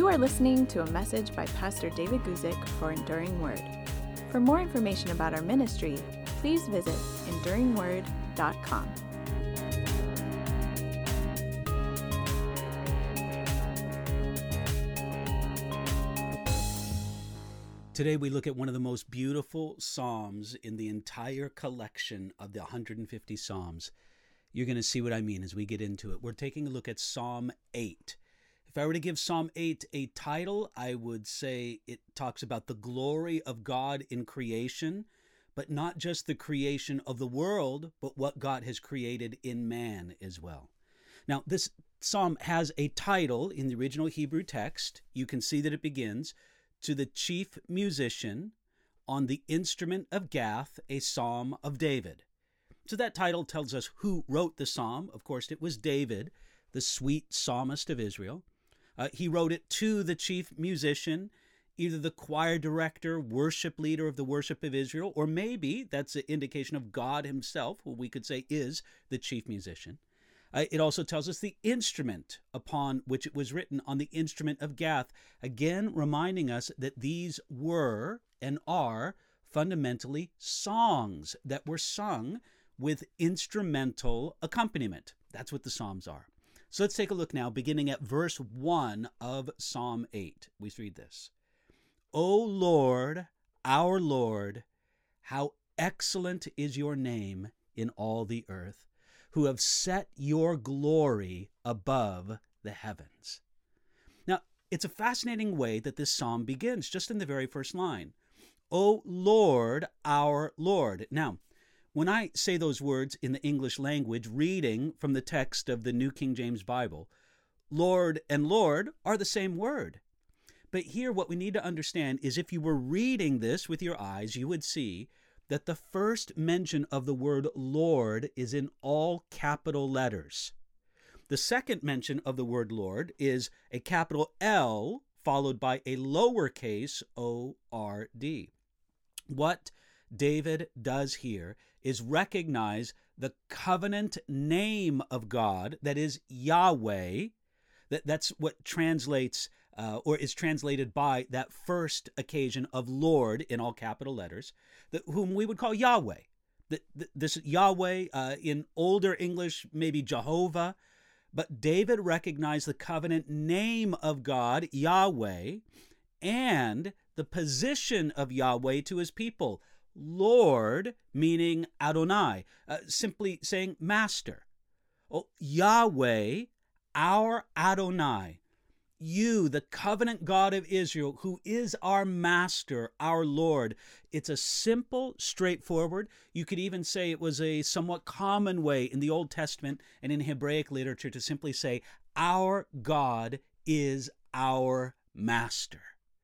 You are listening to a message by Pastor David Guzik for Enduring Word. For more information about our ministry, please visit enduringword.com. Today we look at one of the most beautiful psalms in the entire collection of the 150 psalms. You're going to see what I mean as we get into it. We're taking a look at Psalm 8. If I were to give Psalm 8 a title, I would say it talks about the glory of God in creation, but not just the creation of the world, but what God has created in man as well. Now, this psalm has a title in the original Hebrew text. You can see that it begins, "To the chief musician, on the instrument of Gath, a psalm of David." So that title tells us who wrote the psalm. Of course, it was David, the sweet psalmist of Israel. He wrote it to the chief musician, either the choir director, worship leader of the worship of Israel, or maybe that's an indication of God himself, who we could say is the chief musician. It also tells us the instrument upon which it was written, on the instrument of Gath, again reminding us that these were and are fundamentally songs that were sung with instrumental accompaniment. That's what the Psalms are. So let's take a look now, beginning at verse 1 of Psalm 8. We read this. "O Lord, our Lord, how excellent is your name in all the earth, who have set your glory above the heavens." Now, it's a fascinating way that this psalm begins, just in the very first line. "O Lord, our Lord." Now, when I say those words in the English language, reading from the text of the New King James Bible, Lord and Lord are the same word. But here what we need to understand is if you were reading this with your eyes, you would see that the first mention of the word Lord is in all capital letters. The second mention of the word Lord is a capital L followed by a lowercase O-R-D. What David does here is recognize the covenant name of God, that is Yahweh. That's what translates or is translated by that first occasion of Lord in all capital letters, whom we would call Yahweh. This Yahweh, in older English, maybe Jehovah, but David recognized the covenant name of God, Yahweh, and the position of Yahweh to his people. Lord, meaning Adonai, simply saying master. Oh, Yahweh, our Adonai, you, the covenant God of Israel, who is our master, our Lord. It's a simple, straightforward, you could even say it was a somewhat common way in the Old Testament and in Hebraic literature to simply say, our God is our master.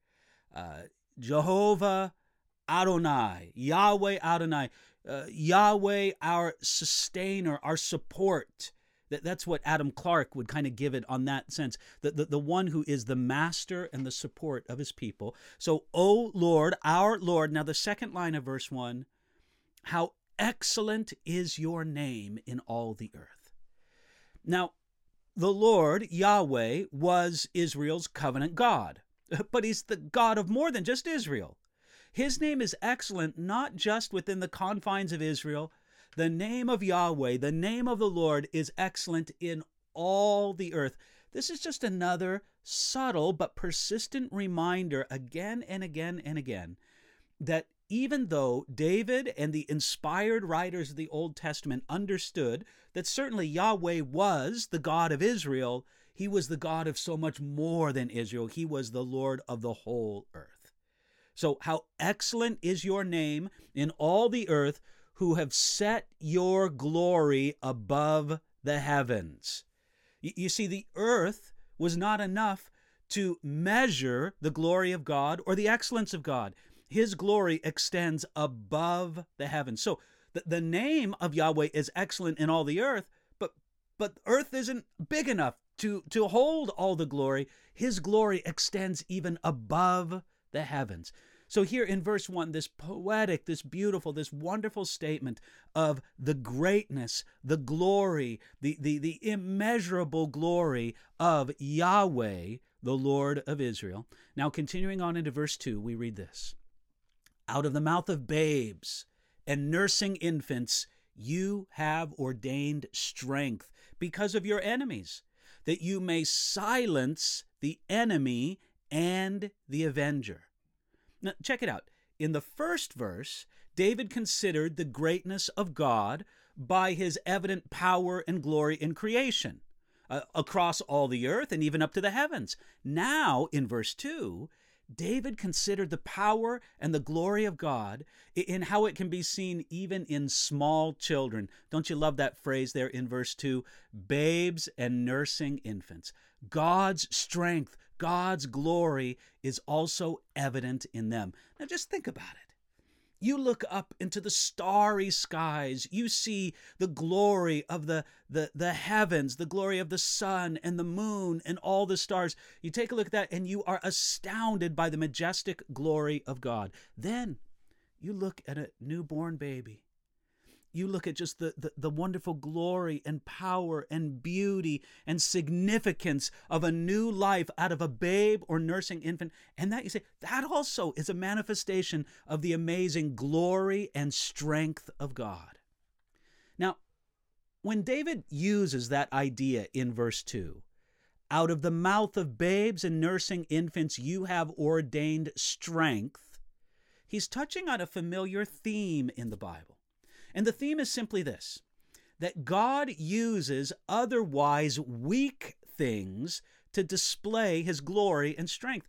Jehovah Adonai, Yahweh Adonai, Yahweh our sustainer, our support. That's what Adam Clarke would kind of give it on that sense, the one who is the master and the support of his people. So, O Lord, our Lord. Now the second line of verse 1, how excellent is your name in all the earth. Now, the Lord, Yahweh, was Israel's covenant God, but he's the God of more than just Israel. His name is excellent not just within the confines of Israel. The name of Yahweh, the name of the Lord, is excellent in all the earth. This is just another subtle but persistent reminder again and again and again that even though David and the inspired writers of the Old Testament understood that certainly Yahweh was the God of Israel, he was the God of so much more than Israel. He was the Lord of the whole earth. So how excellent is your name in all the earth, who have set your glory above the heavens. You see, the earth was not enough to measure the glory of God or the excellence of God. His glory extends above the heavens. So the name of Yahweh is excellent in all the earth, but earth isn't big enough to hold all the glory. His glory extends even above the heavens. So here in verse 1, this poetic, this beautiful, this wonderful statement of the greatness, the glory, the immeasurable glory of Yahweh the Lord of Israel. Now, continuing on into verse 2, we read this. Out of the mouth of babes and nursing infants, you have ordained strength because of your enemies, that you may silence the enemy and the avenger. Now, check it out. In the first verse, David considered the greatness of God by his evident power and glory in creation, across all the earth and even up to the heavens. Now, in verse 2, David considered the power and the glory of God in how it can be seen even in small children. Don't you love that phrase there in verse 2? Babes and nursing infants. God's strength, God's glory is also evident in them. Now just think about it. You look up into the starry skies. You see the glory of the heavens, the glory of the sun and the moon and all the stars. You take a look at that and you are astounded by the majestic glory of God. Then you look at a newborn baby. You look at just the wonderful glory and power and beauty and significance of a new life out of a babe or nursing infant. And that you say, that also is a manifestation of the amazing glory and strength of God. Now, when David uses that idea in verse 2, out of the mouth of babes and nursing infants you have ordained strength, he's touching on a familiar theme in the Bible. And the theme is simply this, that God uses otherwise weak things to display his glory and strength.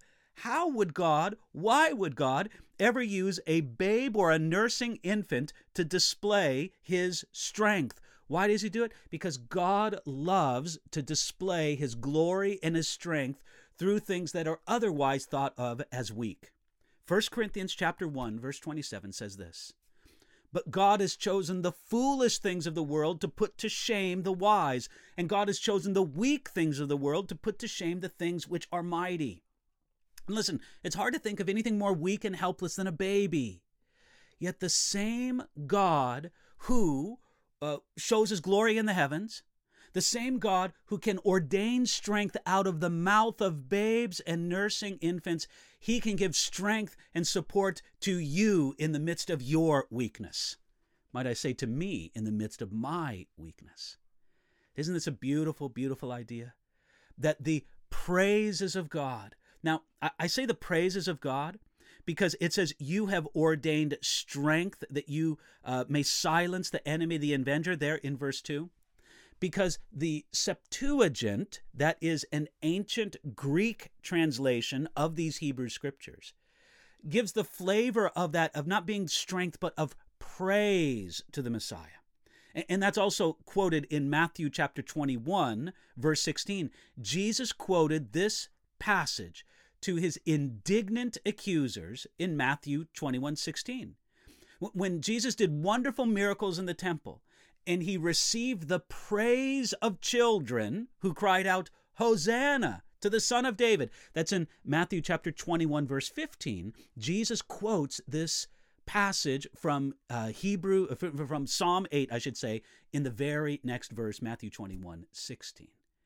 Why would God ever use a babe or a nursing infant to display his strength? Why does he do it? Because God loves to display his glory and his strength through things that are otherwise thought of as weak. 1 Corinthians chapter 1, verse 27 says this, but God has chosen the foolish things of the world to put to shame the wise, and God has chosen the weak things of the world to put to shame the things which are mighty. And listen, it's hard to think of anything more weak and helpless than a baby. Yet the same God who shows his glory in the heavens, the same God who can ordain strength out of the mouth of babes and nursing infants, he can give strength and support to you in the midst of your weakness. Might I say to me in the midst of my weakness. Isn't this a beautiful, beautiful idea? That the praises of God. Now, I say the praises of God because it says you have ordained strength that you may silence the enemy, the avenger, there in verse 2. Because the Septuagint, that is an ancient Greek translation of these Hebrew scriptures, gives the flavor of that, of not being strength, but of praise to the Messiah. And that's also quoted in Matthew chapter 21, verse 16. Jesus quoted this passage to his indignant accusers in Matthew 21:16. When Jesus did wonderful miracles in the temple, and he received the praise of children who cried out, Hosanna to the Son of David. That's in Matthew chapter 21, verse 15. Jesus quotes this passage from from Psalm 8, I should say, in the very next verse, Matthew 21:16.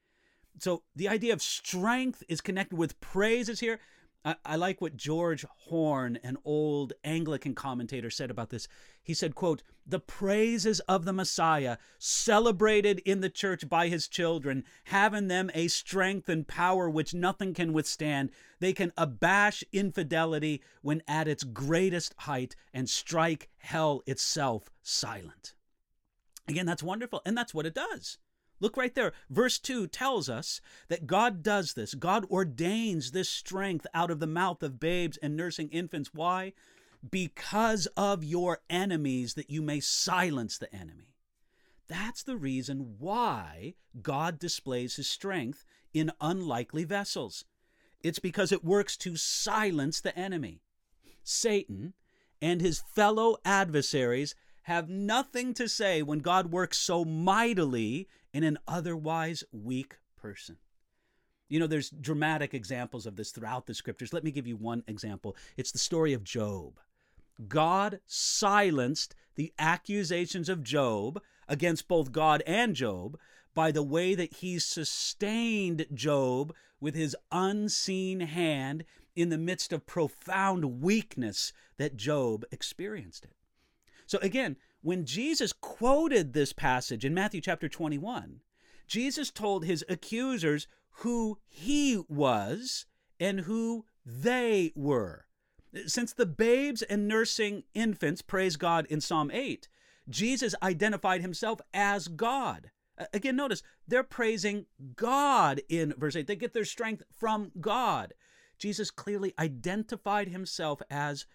So the idea of strength is connected with praises here. I like what George Horne, an old Anglican commentator, said about this. He said, quote, the praises of the Messiah, celebrated in the church by his children, have in them a strength and power which nothing can withstand. They can abash infidelity when at its greatest height and strike hell itself silent. Again, that's wonderful, and that's what it does. Look right there. Verse 2 tells us that God does this. God ordains this strength out of the mouth of babes and nursing infants. Why? Because of your enemies, that you may silence the enemy. That's the reason why God displays his strength in unlikely vessels. It's because it works to silence the enemy. Satan and his fellow adversaries have nothing to say when God works so mightily in an otherwise weak person. You know, there's dramatic examples of this throughout the scriptures. Let me give you one example. It's the story of Job. God silenced the accusations of Job against both God and Job by the way that he sustained Job with his unseen hand in the midst of profound weakness that Job experienced it. So again, when Jesus quoted this passage in Matthew chapter 21, Jesus told his accusers who he was and who they were. Since the babes and nursing infants praise God in Psalm 8, Jesus identified himself as God. Again, notice, they're praising God in verse 8. They get their strength from God. Jesus clearly identified himself as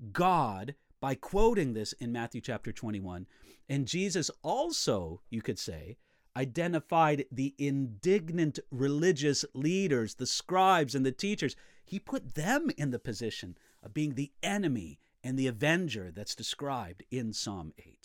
God by quoting this in Matthew chapter 21. And Jesus also, you could say, identified the indignant religious leaders, the scribes and the teachers. He put them in the position of being the enemy and the avenger that's described in Psalm 8.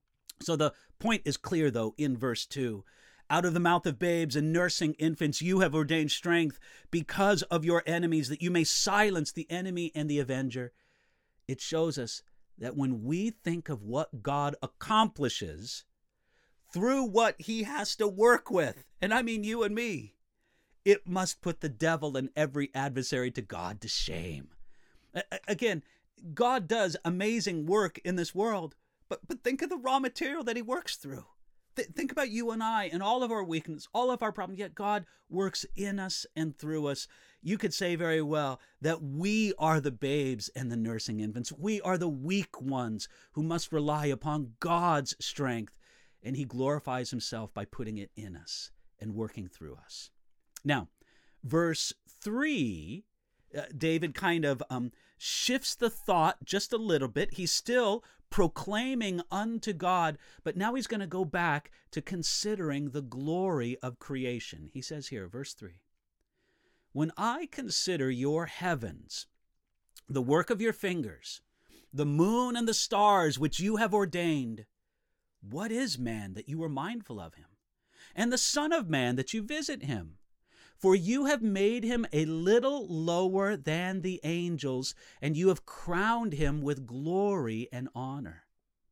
So the point is clear, though, in verse 2. Out of the mouth of babes and nursing infants, you have ordained strength because of your enemies, that you may silence the enemy and the avenger. It shows us that when we think of what God accomplishes through what he has to work with, and I mean you and me, it must put the devil and every adversary to God to shame. Again, God does amazing work in this world, but think of the raw material that he works through. Think about you and I and all of our weakness, all of our problems, yet God works in us and through us. You could say very well that we are the babes and the nursing infants. We are the weak ones who must rely upon God's strength, and he glorifies himself by putting it in us and working through us. Now, verse 3, David kind of shifts the thought just a little bit. He's still proclaiming unto God, but now he's going to go back to considering the glory of creation. He says here, verse 3, when I consider your heavens, the work of your fingers, the moon and the stars which you have ordained, what is man that you are mindful of him, and the son of man that you visit him? For you have made him a little lower than the angels, and you have crowned him with glory and honor.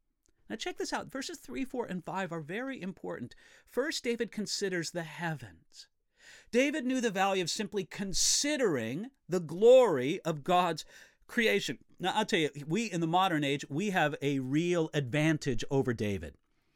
Now check this out. Verses 3, 4, and 5 are very important. First, David considers the heavens. David knew the value of simply considering the glory of God's creation. Now, I'll tell you, we in the modern age, we have a real advantage over David.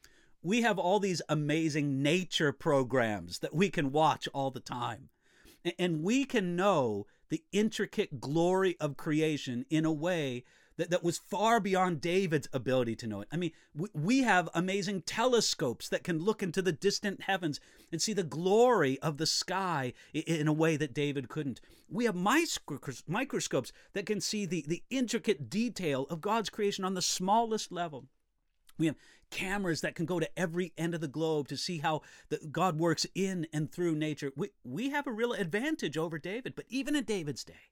We have all these amazing nature programs that we can watch all the time. And we can know the intricate glory of creation in a way that was far beyond David's ability to know it. I mean, we have amazing telescopes that can look into the distant heavens and see the glory of the sky in a way that David couldn't. We have microscopes that can see the intricate detail of God's creation on the smallest level. We have cameras that can go to every end of the globe to see how God works in and through nature. We have a real advantage over David, but even in David's day,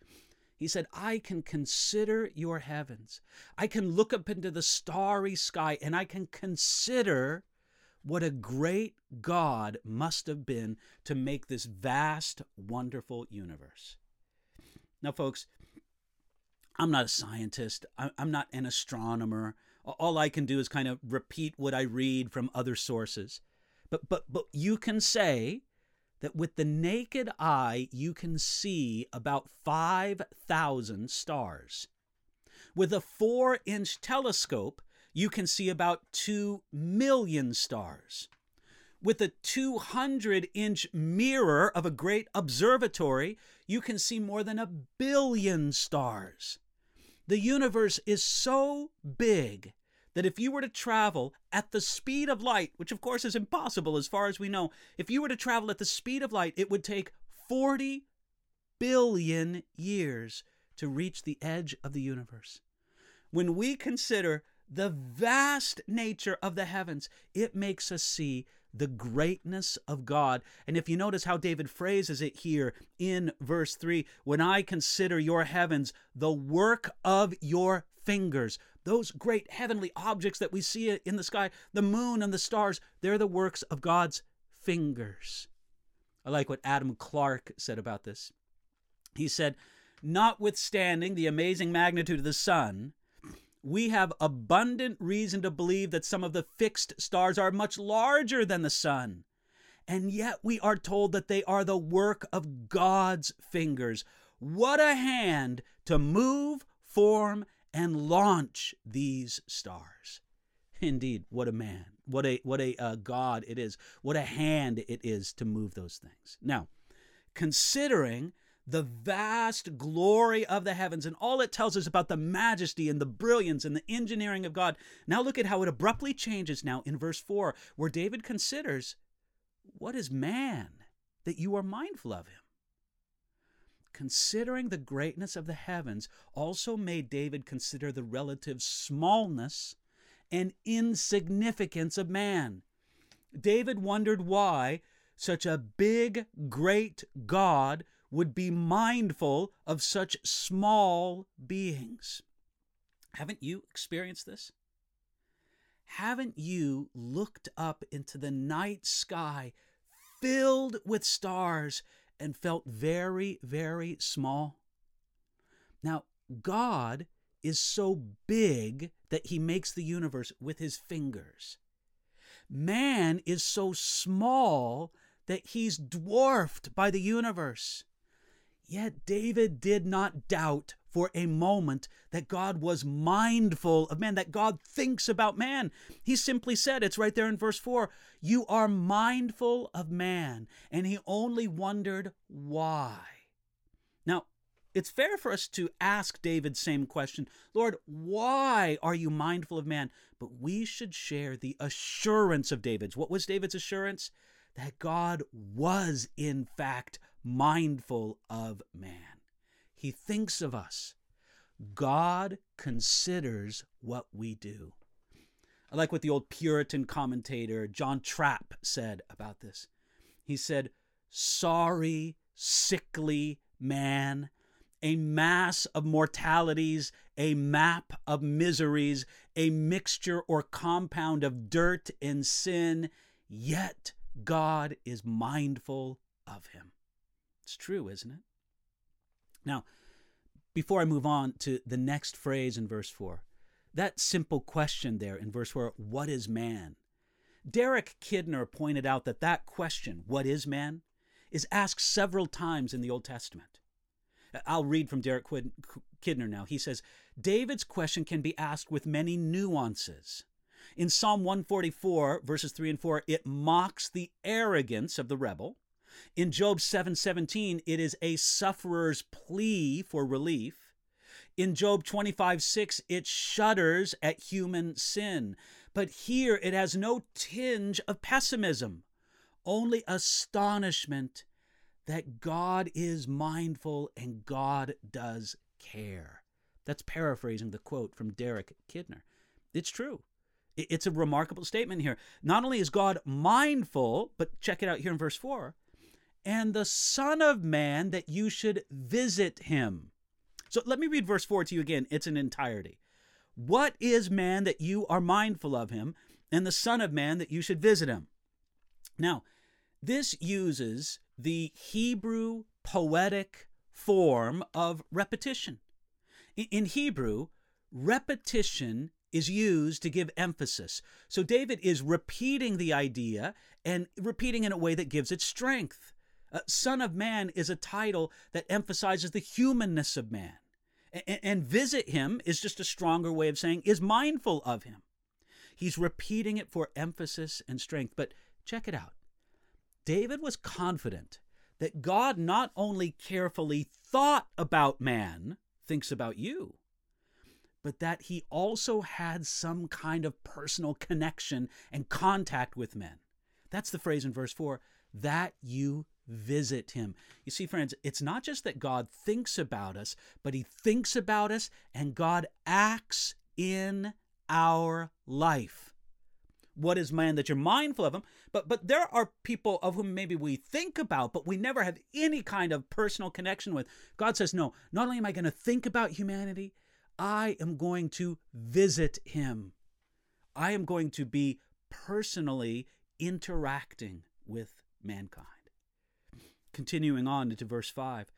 he said, I can consider your heavens. I can look up into the starry sky, and I can consider what a great God must have been to make this vast, wonderful universe. Now, folks, I'm not a scientist. I'm not an astronomer. All I can do is kind of repeat what I read from other sources. But you can say that with the naked eye, you can see about 5,000 stars. With a 4-inch telescope, you can see about 2 million stars. With a 200-inch mirror of a great observatory, you can see more than 1 billion stars. The universe is so big that if you were to travel at the speed of light, which of course is impossible as far as we know, if you were to travel at the speed of light, it would take 40 billion years to reach the edge of the universe. When we consider the vast nature of the heavens, it makes us see the greatness of God. And if you notice how David phrases it here in verse 3, when I consider your heavens, the work of your fingers, those great heavenly objects that we see in the sky, the moon and the stars, they're the works of God's fingers. I like what Adam Clarke said about this. He said, notwithstanding the amazing magnitude of the sun, we have abundant reason to believe that some of the fixed stars are much larger than the sun, and yet we are told that they are the work of God's fingers. What a hand to move, form, and launch these stars. Indeed, what a man, what a God it is, what a hand it is to move those things. Now, considering the vast glory of the heavens and all it tells us about the majesty and the brilliance and the engineering of God, now look at how it abruptly changes now in verse 4, where David considers, what is man that you are mindful of him? Considering the greatness of the heavens also made David consider the relative smallness and insignificance of man. David wondered why such a big, great God would be mindful of such small beings. Haven't you experienced this? Haven't you looked up into the night sky filled with stars and felt very, very small? Now, God is so big that he makes the universe with his fingers. Man is so small that he's dwarfed by the universe. Yet David did not doubt for a moment that God was mindful of man, that God thinks about man. He simply said, it's right there in verse 4, you are mindful of man. And he only wondered why. Now, it's fair for us to ask David's same question, Lord, why are you mindful of man? But we should share the assurance of David's. What was David's assurance? That God was, in fact, mindful of man. He thinks of us. God considers what we do. I like what the old Puritan commentator John Trapp said about this. He said, sorry, sickly man, a mass of mortalities, a map of miseries, a mixture or compound of dirt and sin, yet God is mindful of him. It's true, isn't it? Now, before I move on to the next phrase in verse 4, that simple question there in verse 4, what is man? Derek Kidner pointed out that question, what is man, is asked several times in the Old Testament. I'll read from Derek Kidner now. He says, David's question can be asked with many nuances. In Psalm 144, verses 3 and 4, it mocks the arrogance of the rebel. In Job 7:17, it is a sufferer's plea for relief. In Job 25:6, it shudders at human sin. But here it has no tinge of pessimism, only astonishment that God is mindful and God does care. That's paraphrasing the quote from Derek Kidner. It's true. It's a remarkable statement here. Not only is God mindful, but check it out here in verse 4, and the Son of Man that you should visit him. So let me read verse 4 to you again. It's an entirety. What is man that you are mindful of him, and the Son of Man that you should visit him? Now, this uses the Hebrew poetic form of repetition. In Hebrew, repetition is used to give emphasis. So David is repeating the idea and repeating in a way that gives it strength. Son of Man is a title that emphasizes the humanness of man. And visit him is just a stronger way of saying is mindful of him. He's repeating it for emphasis and strength. But check it out. David was confident that God not only carefully thought about man, thinks about you, but that he also had some kind of personal connection and contact with men. That's the phrase in verse 4, that you visit him. You see, friends, it's not just that God thinks about us, but he thinks about us and God acts in our life. What is man that you're mindful of him? But there are people of whom maybe we think about, but we never have any kind of personal connection with. God says, no, not only am I going to think about humanity, I am going to visit him. I am going to be personally interacting with mankind. Continuing on into verse 5.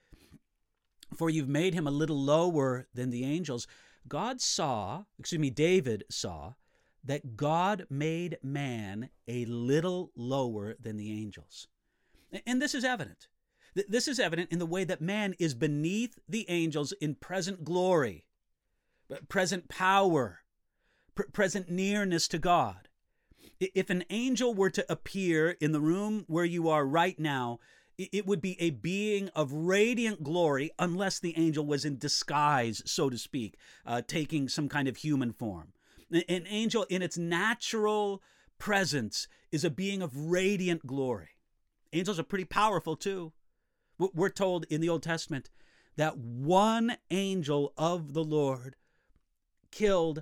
For you've made him a little lower than the angels. David saw that God made man a little lower than the angels. And this is evident. This is evident in the way that man is beneath the angels in present glory, present power, present nearness to God. If an angel were to appear in the room where you are right now, it would be a being of radiant glory, unless the angel was in disguise, so to speak, taking some kind of human form. An angel in its natural presence is a being of radiant glory. Angels are pretty powerful too. We're told in the Old Testament that one angel of the Lord killed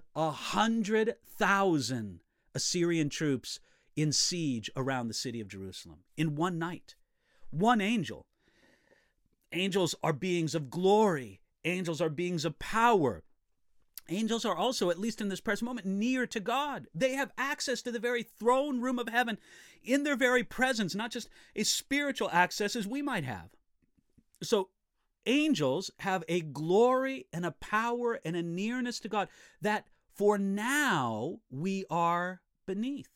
100,000 Assyrian troops in siege around the city of Jerusalem in one night. One angel. Angels are beings of glory. Angels are beings of power. Angels are also, at least in this present moment, near to God. They have access to the very throne room of heaven in their very presence, not just a spiritual access as we might have. So angels have a glory and a power and a nearness to God that for now we are beneath.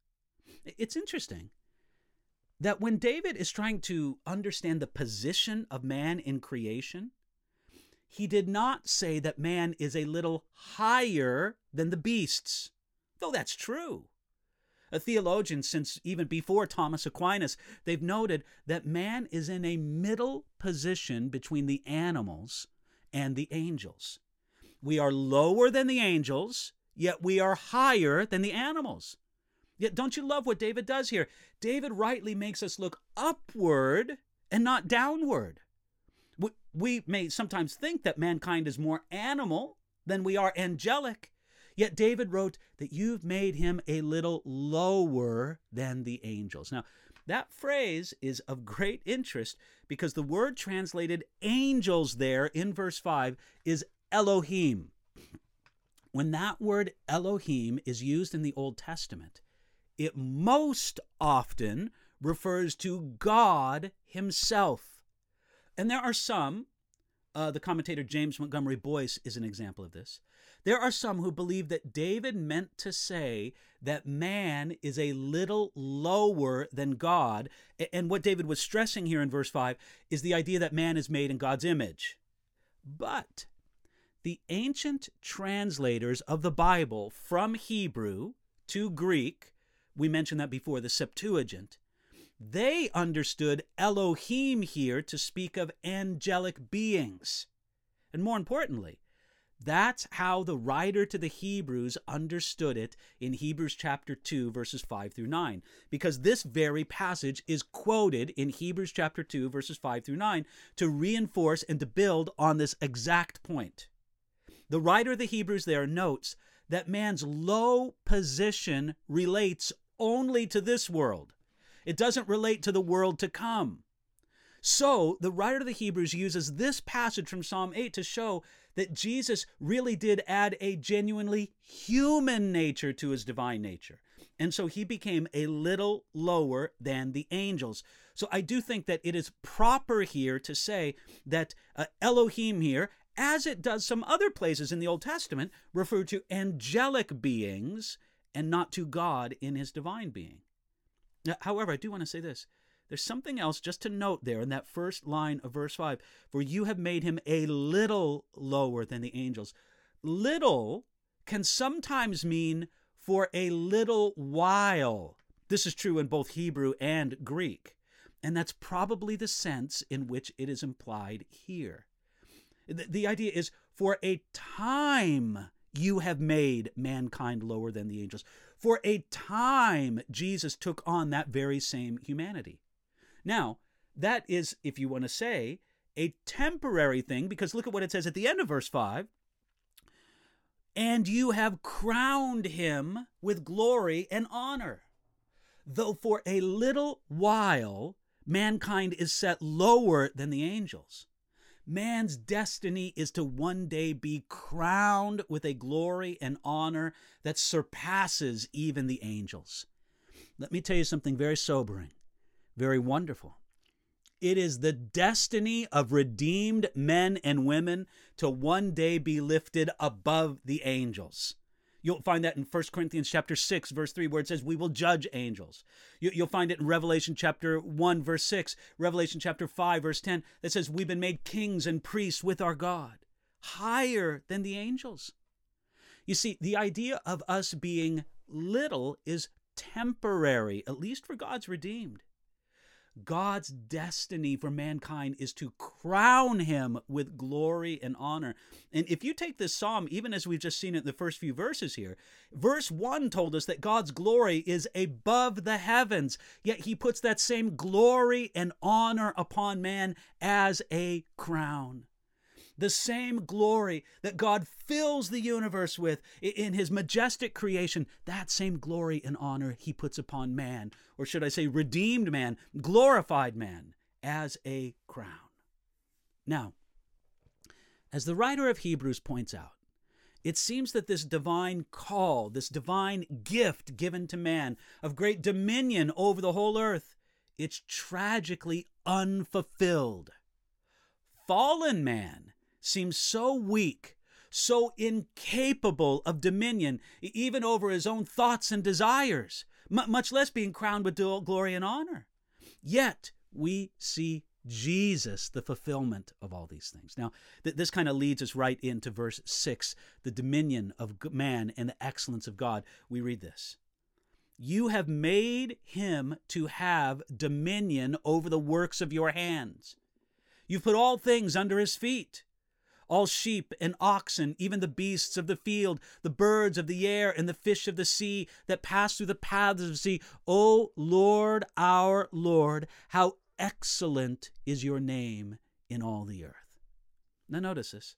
It's interesting that when David is trying to understand the position of man in creation, he did not say that man is a little higher than the beasts, though that's true. A theologian, since even before Thomas Aquinas, they've noted that man is in a middle position between the animals and the angels. We are lower than the angels, yet we are higher than the animals. Yet don't you love what David does here? David rightly makes us look upward and not downward. We may sometimes think that mankind is more animal than we are angelic, yet David wrote that you've made him a little lower than the angels. Now, that phrase is of great interest because the word translated angels there in verse 5 is Elohim. When that word Elohim is used in the Old Testament, it most often refers to God himself. And there are some, the commentator James Montgomery Boyce is an example of this. There are some who believe that David meant to say that man is a little lower than God. And what David was stressing here in verse 5 is the idea that man is made in God's image. But the ancient translators of the Bible from Hebrew to Greek, we mentioned that before, the Septuagint, they understood Elohim here to speak of angelic beings. And more importantly, that's how the writer to the Hebrews understood it in Hebrews chapter 2, verses 5 through 9, because this very passage is quoted in Hebrews chapter 2, verses 5 through 9, to reinforce and to build on this exact point. The writer of the Hebrews there notes that man's low position relates only to this world. It doesn't relate to the world to come. So the writer of the Hebrews uses this passage from Psalm 8 to show that Jesus really did add a genuinely human nature to his divine nature. And so he became a little lower than the angels. So I do think that it is proper here to say that Elohim here, as it does some other places in the Old Testament, refer to angelic beings and not to God in his divine being. However, I do want to say this. There's something else just to note there in that first line of verse 5. For you have made him a little lower than the angels. Little can sometimes mean for a little while. This is true in both Hebrew and Greek. And that's probably the sense in which it is implied here. The idea is for a time you have made mankind lower than the angels. For a time, Jesus took on that very same humanity. Now, that is, if you want to say, a temporary thing, because look at what it says at the end of verse 5. And you have crowned him with glory and honor. Though for a little while, mankind is set lower than the angels. Man's destiny is to one day be crowned with a glory and honor that surpasses even the angels. Let me tell you something very sobering, very wonderful. It is the destiny of redeemed men and women to one day be lifted above the angels. You'll find that in 1 Corinthians chapter 6, verse 3, where it says we will judge angels. You'll find it in Revelation chapter 1, verse 6, Revelation chapter 5, verse 10, that says we've been made kings and priests with our God, higher than the angels. You see, the idea of us being little is temporary, at least for God's redeemed. God's destiny for mankind is to crown him with glory and honor. And if you take this psalm, even as we've just seen it in the first few verses here, verse 1 told us that God's glory is above the heavens, yet he puts that same glory and honor upon man as a crown. The same glory that God fills the universe with in his majestic creation, that same glory and honor he puts upon man, or should I say redeemed man, glorified man, as a crown. Now, as the writer of Hebrews points out, it seems that this divine call, this divine gift given to man of great dominion over the whole earth, it's tragically unfulfilled. Fallen man seems so weak, so incapable of dominion, even over his own thoughts and desires, much less being crowned with glory and honor. Yet we see Jesus, the fulfillment of all these things. Now, this kind of leads us right into verse 6, the dominion of man and the excellence of God. We read this. You have made him to have dominion over the works of your hands. You've put all things under his feet. All sheep and oxen, even the beasts of the field, the birds of the air, and the fish of the sea that pass through the paths of the sea. O Lord, our Lord, how excellent is your name in all the earth. Now notice this.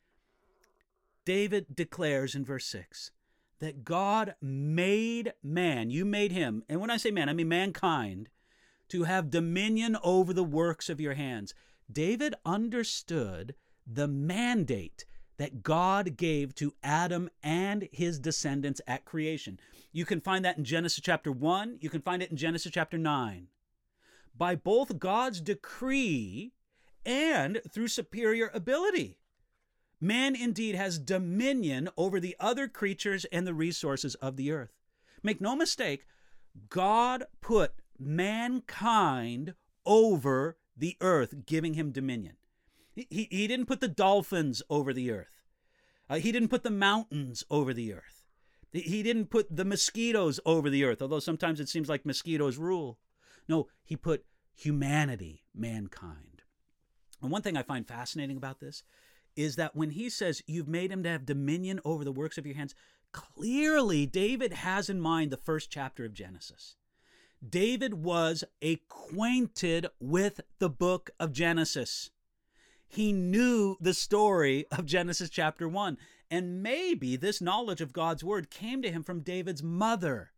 David declares in verse 6 that God made man, you made him, and when I say man, I mean mankind, to have dominion over the works of your hands. David understood the mandate that God gave to Adam and his descendants at creation. You can find that in Genesis chapter 1. You can find it in Genesis chapter 9. By both God's decree and through superior ability, man indeed has dominion over the other creatures and the resources of the earth. Make no mistake, God put mankind over the earth, giving him dominion. He didn't put the dolphins over the earth. He didn't put the mountains over the earth. He didn't put the mosquitoes over the earth, although sometimes it seems like mosquitoes rule. No, he put humanity, mankind. And one thing I find fascinating about this is that when he says you've made him to have dominion over the works of your hands, clearly David has in mind the first chapter of Genesis. David was acquainted with the book of Genesis. He knew the story of Genesis chapter 1, and maybe this knowledge of God's word came to him from David's mother.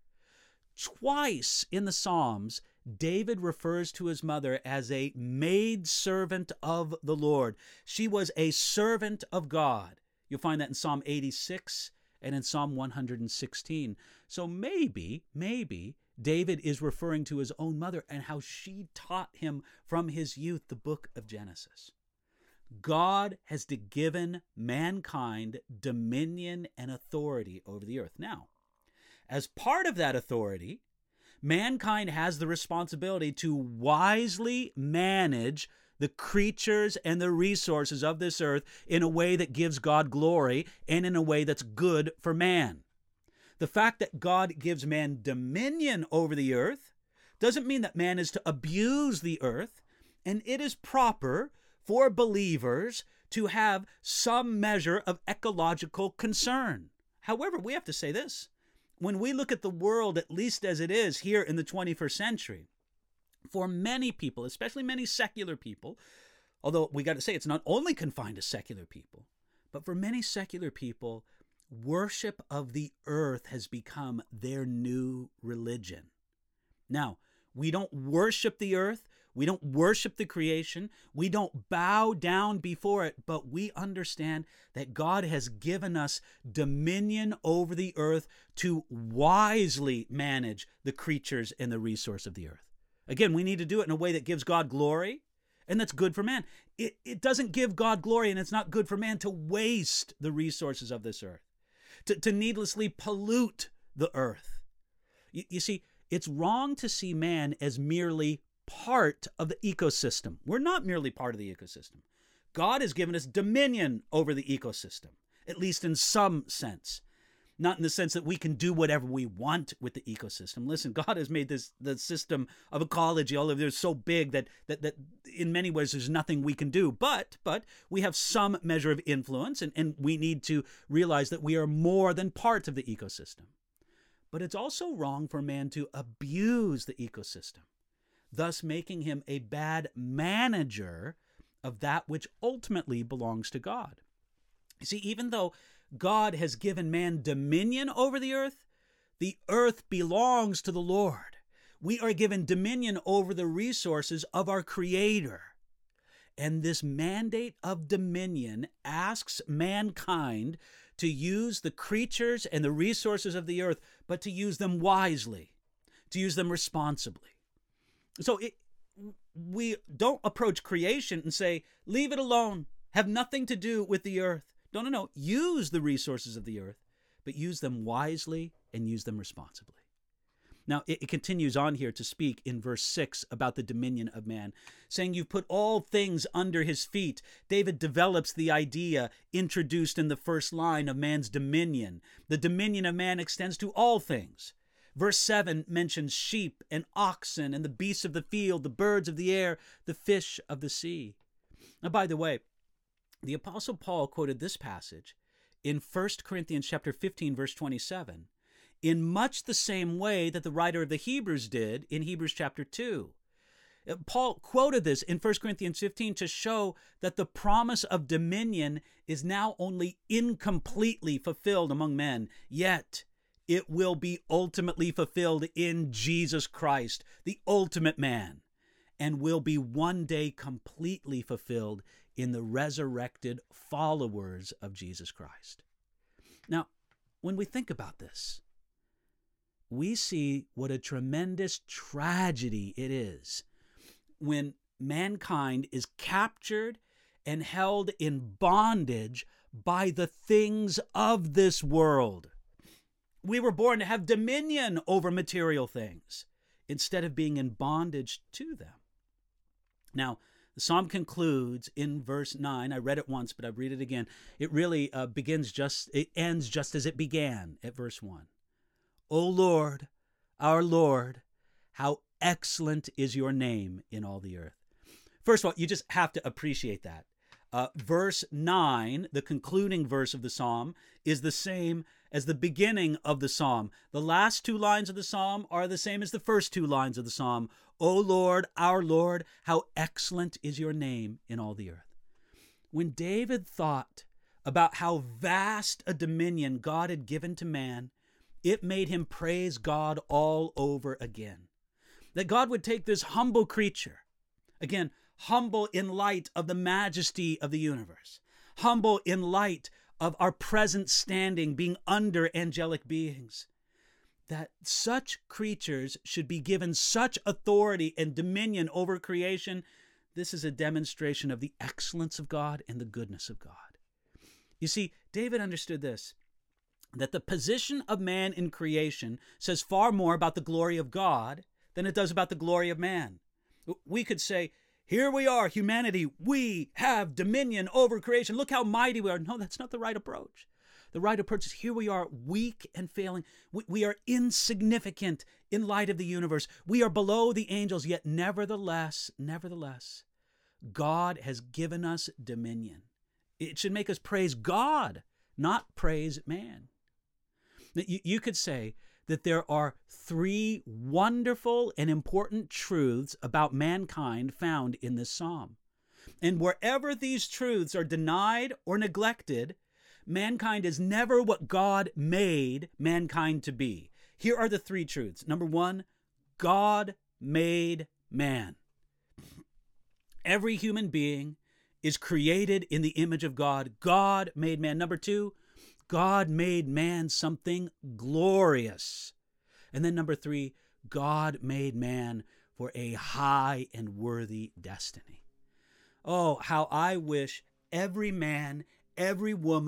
Twice in the Psalms, David refers to his mother as a maidservant of the Lord. She was a servant of God. You'll find that in Psalm 86 and in Psalm 116. So maybe David is referring to his own mother and how she taught him from his youth the book of Genesis. God has given mankind dominion and authority over the earth. Now, as part of that authority, mankind has the responsibility to wisely manage the creatures and the resources of this earth in a way that gives God glory and in a way that's good for man. The fact that God gives man dominion over the earth doesn't mean that man is to abuse the earth, and it is proper for believers to have some measure of ecological concern. However, we have to say this. When we look at the world, at least as it is here in the 21st century, for many people, especially many secular people, although we got to say it's not only confined to secular people, but for many secular people, worship of the earth has become their new religion. Now, we don't worship the earth. We don't worship the creation. We don't bow down before it, but we understand that God has given us dominion over the earth to wisely manage the creatures and the resource of the earth. Again, we need to do it in a way that gives God glory, and that's good for man. It doesn't give God glory, and it's not good for man to waste the resources of this earth. to needlessly pollute the earth. You see, it's wrong to see man as merely part of the ecosystem. We're not merely part of the ecosystem. God has given us dominion over the ecosystem, at least in some sense. Not in the sense that we can do whatever we want with the ecosystem. Listen, God has made the system of ecology all over there so big that in many ways there's nothing we can do. But we have some measure of influence, and we need to realize that we are more than part of the ecosystem. But it's also wrong for man to abuse the ecosystem, thus making him a bad manager of that which ultimately belongs to God. You see, even though God has given man dominion over the earth belongs to the Lord. We are given dominion over the resources of our Creator. And this mandate of dominion asks mankind to use the creatures and the resources of the earth, but to use them wisely, to use them responsibly. So we don't approach creation and say, leave it alone, have nothing to do with the earth. No. Use the resources of the earth, but use them wisely and use them responsibly. Now, it continues on here to speak in verse 6 about the dominion of man, saying you've put all things under his feet. David develops the idea introduced in the first line of man's dominion. The dominion of man extends to all things. Verse 7 mentions sheep and oxen and the beasts of the field, the birds of the air, the fish of the sea. Now, by the way, the Apostle Paul quoted this passage in 1 Corinthians chapter 15, verse 27, in much the same way that the writer of the Hebrews did in Hebrews chapter 2. Paul quoted this in 1 Corinthians 15 to show that the promise of dominion is now only incompletely fulfilled among men, yet it will be ultimately fulfilled in Jesus Christ, the ultimate man, and will be one day completely fulfilled in the resurrected followers of Jesus Christ. Now, when we think about this, we see what a tremendous tragedy it is when mankind is captured and held in bondage by the things of this world. We were born to have dominion over material things instead of being in bondage to them. Now, the psalm concludes in verse 9. I read it once, but I read it again. It really it ends just as it began at verse 1. O Lord, our Lord, how excellent is your name in all the earth. First of all, you just have to appreciate that. Verse 9, the concluding verse of the psalm, is the same as the beginning of the psalm. The last two lines of the psalm are the same as the first two lines of the psalm. O Lord, our Lord, how excellent is your name in all the earth. When David thought about how vast a dominion God had given to man, it made him praise God all over again. That God would take this humble creature, again, humble in light of the majesty of the universe, humble in light of our present standing being under angelic beings, that such creatures should be given such authority and dominion over creation. This is a demonstration of the excellence of God and the goodness of God. You see, David understood this, that the position of man in creation says far more about the glory of God than it does about the glory of man. We could say, here we are, humanity, we have dominion over creation. Look how mighty we are. No, that's not the right approach. The right approach is here we are, weak and failing. We are insignificant in light of the universe. We are below the angels, yet nevertheless, God has given us dominion. It should make us praise God, not praise man. You could say that there are three wonderful and important truths about mankind found in this psalm. And wherever these truths are denied or neglected, mankind is never what God made mankind to be. Here are the three truths. Number one, God made man. Every human being is created in the image of God. God made man. Number two, God made man something glorious. And then number three, God made man for a high and worthy destiny. Oh, how I wish every man, every woman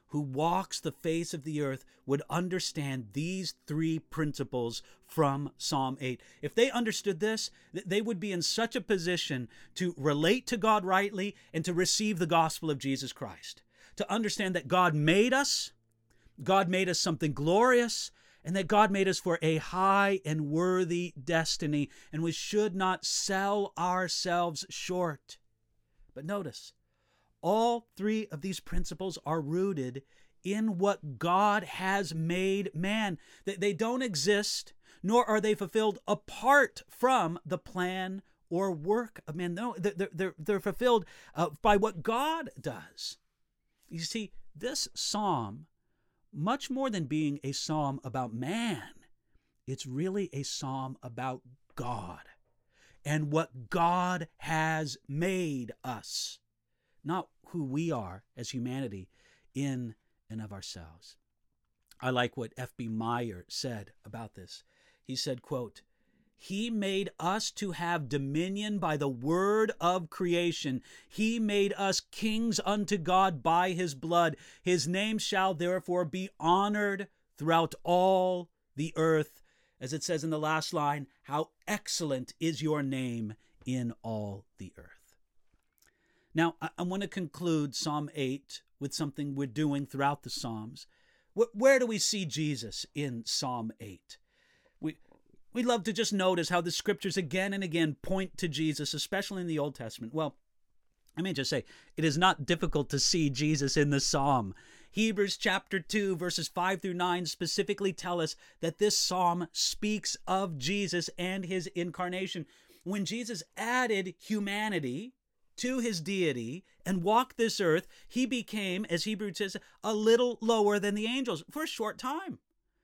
who walks the face of the earth would understand these three principles from Psalm 8. If they understood this, they would be in such a position to relate to God rightly and to receive the gospel of Jesus Christ. To understand that God made us something glorious, and that God made us for a high and worthy destiny, and we should not sell ourselves short. But notice, all three of these principles are rooted in what God has made man. They don't exist, nor are they fulfilled apart from the plan or work of man. No, they're fulfilled by what God does. You see, this psalm, much more than being a psalm about man, it's really a psalm about God and what God has made us, not who we are as humanity in and of ourselves. I like what F.B. Meyer said about this. He said, quote, "He made us to have dominion by the word of creation. He made us kings unto God by his blood. His name shall therefore be honored throughout all the earth." As it says in the last line, "How excellent is your name in all the earth." Now, I want to conclude Psalm 8 with something we're doing throughout the Psalms. Where do we see Jesus in Psalm 8? We love to just notice how the scriptures again and again point to Jesus, especially in the Old Testament. Well, I may just say, it is not difficult to see Jesus in the psalm. Hebrews chapter 2, verses 5 through 9 specifically tell us that this psalm speaks of Jesus and his incarnation. When Jesus added humanity to his deity and walked this earth, he became, as Hebrews says, a little lower than the angels for a short time.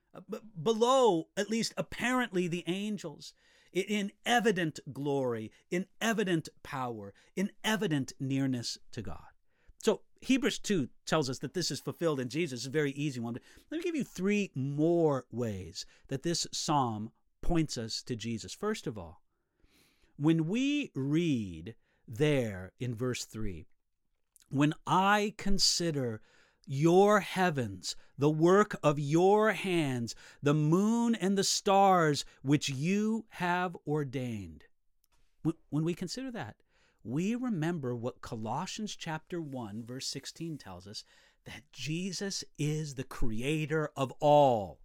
Below, at least apparently, the angels, in evident glory, in evident power, in evident nearness to God. So Hebrews 2 tells us that this is fulfilled in Jesus. It's a very easy one. But let me give you three more ways that this psalm points us to Jesus. First of all, when we read there in verse 3, "When I consider your heavens, the work of your hands, the moon and the stars which you have ordained." When we consider that, we remember what Colossians chapter 1, verse 16 tells us, that Jesus is the creator of all.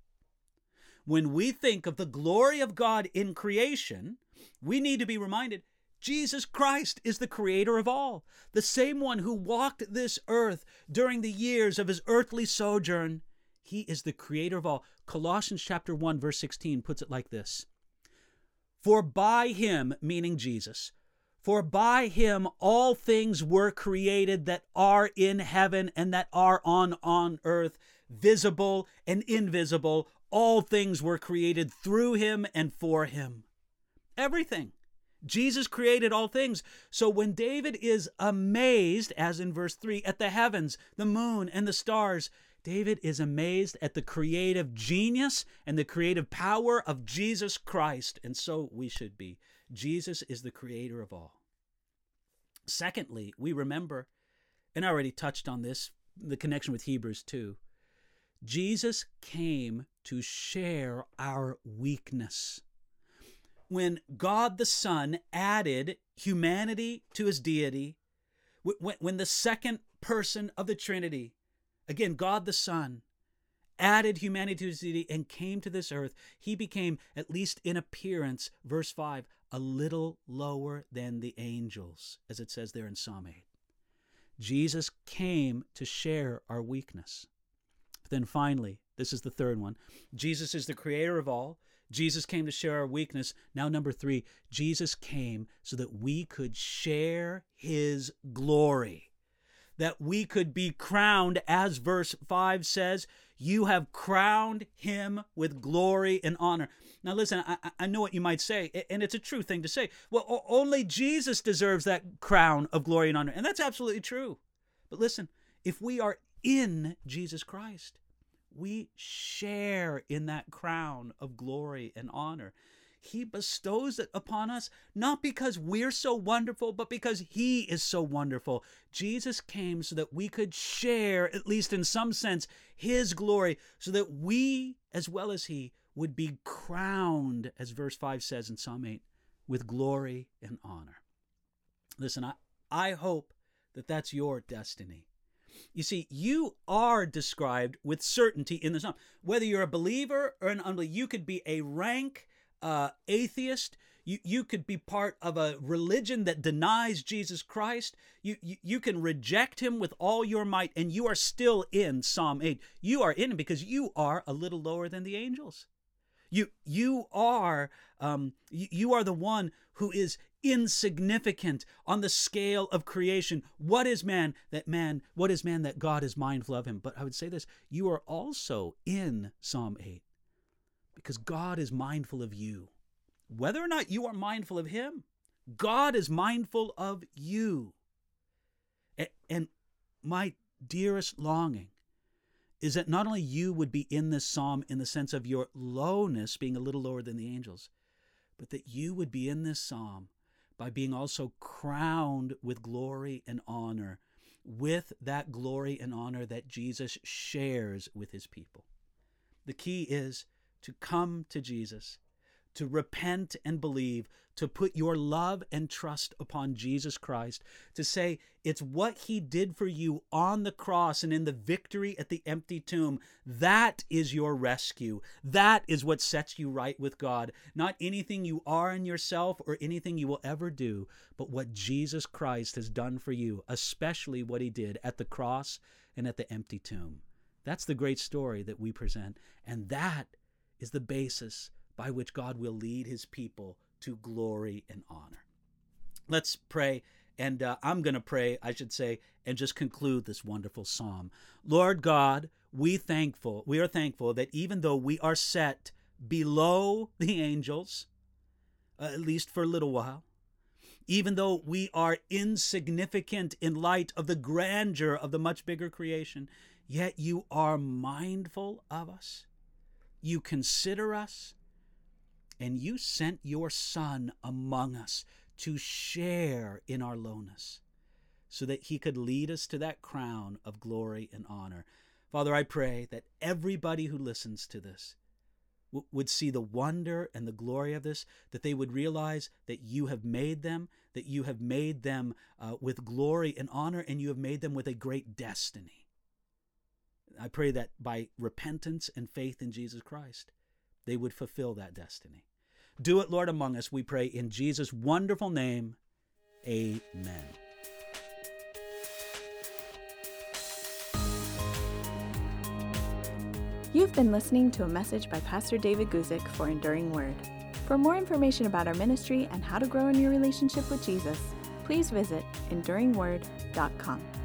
When we think of the glory of God in creation, we need to be reminded Jesus Christ is the creator of all, the same one who walked this earth during the years of his earthly sojourn. He is the creator of all. Colossians chapter 1, verse 16 puts it like this: "For by him," meaning Jesus, "for by him all things were created that are in heaven and that are on earth, visible and invisible. All things were created through him and for him." Everything. Jesus created all things. So when David is amazed, as in verse 3, at the heavens, the moon, and the stars, David is amazed at the creative genius and the creative power of Jesus Christ. And so we should be. Jesus is the creator of all. Secondly, we remember, and I already touched on this, the connection with Hebrews 2, Jesus came to share our weakness. When God the Son added humanity to his deity, when the second person of the Trinity, again, God the Son, added humanity to his deity and came to this earth, he became, at least in appearance, verse 5, a little lower than the angels, as it says there in Psalm 8. Jesus came to share our weakness. But then finally, this is the third one. Jesus is the creator of all. Jesus came to share our weakness. Now, number 3, Jesus came so that we could share his glory, that we could be crowned, as verse 5 says, "You have crowned him with glory and honor." Now, listen, I know what you might say, and it's a true thing to say. Well, only Jesus deserves that crown of glory and honor, and that's absolutely true. But listen, if we are in Jesus Christ, we share in that crown of glory and honor. he bestows it upon us, not because we're so wonderful, but because he is so wonderful. Jesus came so that we could share, at least in some sense, his glory, so that we, as well as he, would be crowned, as verse 5 says in Psalm 8, with glory and honor. Listen, I hope that that's your destiny. You see, you are described with certainty in the psalm. Whether you're a believer or an unbeliever, you could be a rank atheist. You could be part of a religion that denies Jesus Christ. You can reject him with all your might, and you are still in Psalm 8. You are in him because you are a little lower than the angels. You are the one who is insignificant on the scale of creation. What is man that God is mindful of him? But I would say this, you are also in Psalm 8 because God is mindful of you. Whether or not you are mindful of him, God is mindful of you. And my dearest longing is that not only you would be in this psalm in the sense of your lowness, being a little lower than the angels, but that you would be in this psalm by being also crowned with glory and honor, with that glory and honor that Jesus shares with his people. The key is to come to Jesus, to repent and believe, to put your love and trust upon Jesus Christ, to say it's what he did for you on the cross and in the victory at the empty tomb. That is your rescue. That is what sets you right with God. Not anything you are in yourself or anything you will ever do, but what Jesus Christ has done for you, especially what he did at the cross and at the empty tomb. That's the great story that we present, and that is the basis by which God will lead his people to glory and honor. Let's pray, and I'm going to pray, I should say, and just conclude this wonderful psalm. Lord God, we are thankful that even though we are set below the angels, at least for a little while, even though we are insignificant in light of the grandeur of the much bigger creation, yet you are mindful of us. You consider us, and you sent your Son among us to share in our lowness so that he could lead us to that crown of glory and honor. Father, I pray that everybody who listens to this would see the wonder and the glory of this, that they would realize that you have made them, with glory and honor, and you have made them with a great destiny. I pray that by repentance and faith in Jesus Christ, they would fulfill that destiny. Do it, Lord, among us, we pray in Jesus' wonderful name. Amen. You've been listening to a message by Pastor David Guzik for Enduring Word. For more information about our ministry and how to grow in your relationship with Jesus, please visit enduringword.com.